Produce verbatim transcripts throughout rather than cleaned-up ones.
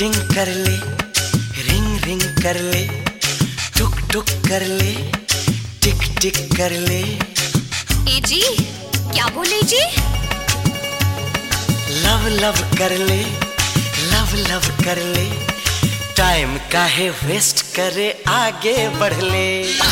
टिंग कर ले, रिंग रिंग कर ले, टुक टुक कर ले, टिक टिक कर ले। ए जी, क्या बोले जी? लव लव कर ले, लव लव कर ले, टाइम काहे वेस्ट करे, आगे बढ़ ले।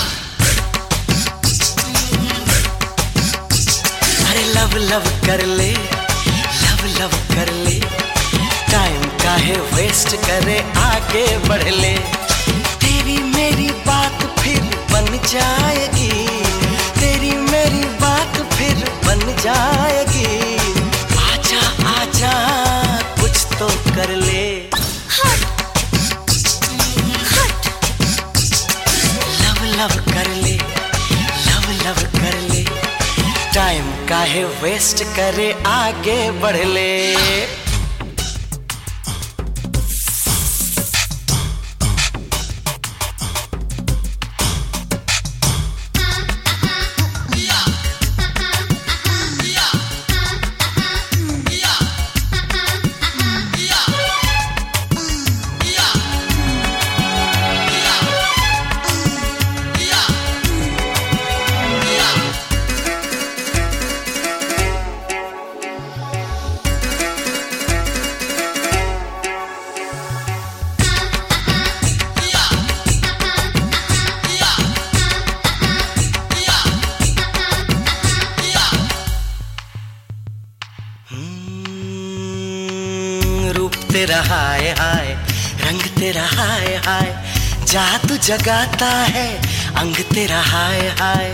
अरे लव लव कर ले, लव लव कर ले, टाइम काहे वेस्ट करे, आगे बढ़ ले। तेरी मेरी बात फिर बन जाएगी, तेरी मेरी बात फिर बन जाएगी। आजा आजा कुछ तो कर ले। हट, हट। लव लव कर ले, लव लव कर ले, टाइम काहे वेस्ट करे, आगे बढ़ ले। रूप तेरा हाय हाय, रंग तेरा हाय हाय, जादू जगाता है अंग तेरा हाय हाय।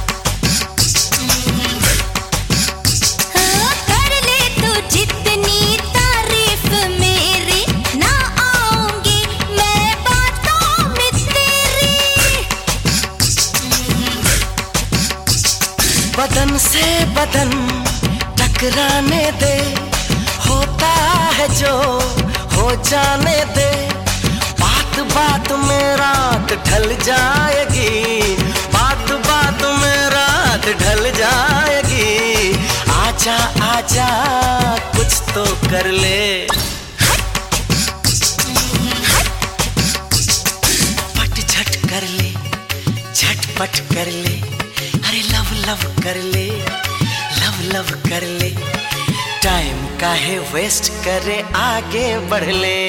हाँ, कर ले तू जितनी तारीफ मेरी, ना आऊंगी मैं बातों में तेरी। बदन से बदन टकराने दे, होता है जो हो जाने दे। बात बात में रात ढल जाएगी, बात बात में रात ढल जाएगी। आजा आजा कुछ तो कर ले। पट झट कर ले, झटपट कर ले, अरे लव लव कर ले, लव लव कर ले, टाइम काहे वेस्ट करे, आगे बढ़ ले।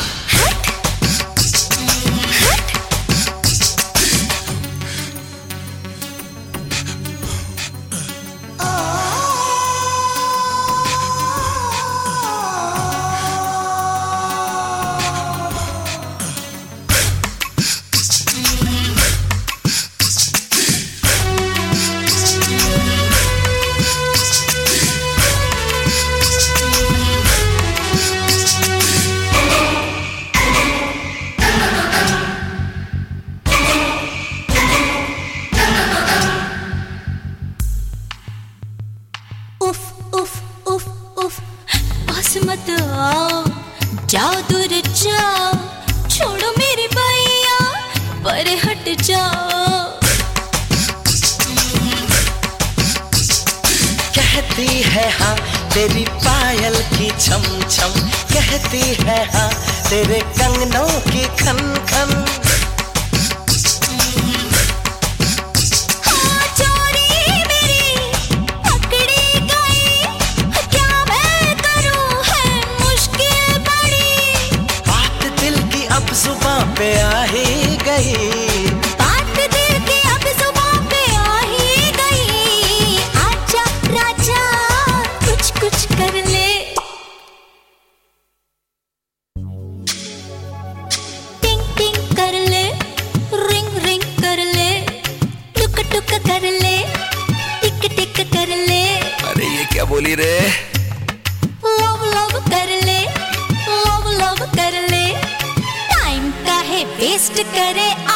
मत आओ, जाओ दूर जाओ, छोड़ो मेरी भैया, पर हट जाओ। कहती है हाँ तेरी पायल की छम छम, कहती है हाँ तेरे कंगनों की खन खन। जुबां पे आ ही गई, बात दिल की अब जुबां पे आ ही गई। आजा राजा कुछ कुछ कर ले। टिंग टिंग कर ले, रिंग रिंग कर ले, टुक टुक कर ले, टिक टिक कर ले। अरे ये क्या बोली रे? लव लव कर ले, लव लव कर ले, वेस्ट करे